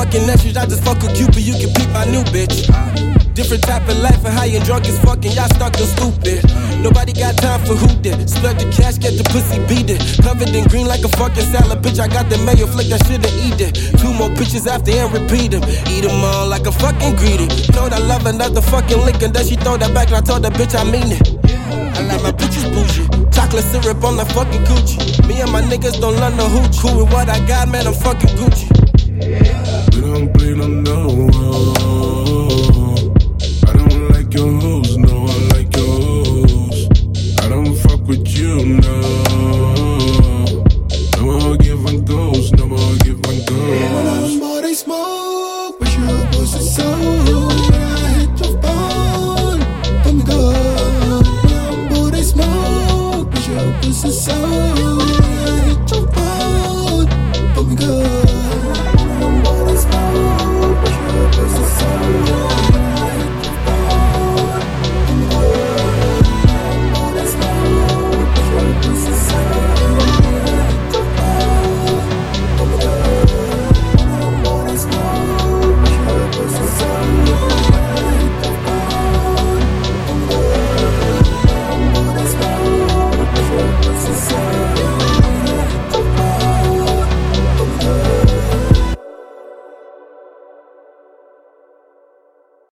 fucking extras, I just fuck with Cupid, you can peep my new bitch. Different type of life and high and drunk as fucking, y'all stuck and stupid. Nobody got time for who did. Split the cash, get the pussy beat it. Covered in green like a fucking salad, bitch. I got the mayo, flick that shit and eat it. 2 more bitches after and repeat them. Eat them all like a fucking greedy. Told I love another fucking lick and then she throw that back and I told that bitch I mean it. I like my bitches bougie. Chocolate syrup on that fucking coochie. Me and my niggas don't love no hoochie. Cool with what I got, man, I'm fucking Gucci. We don't play no. I don't like your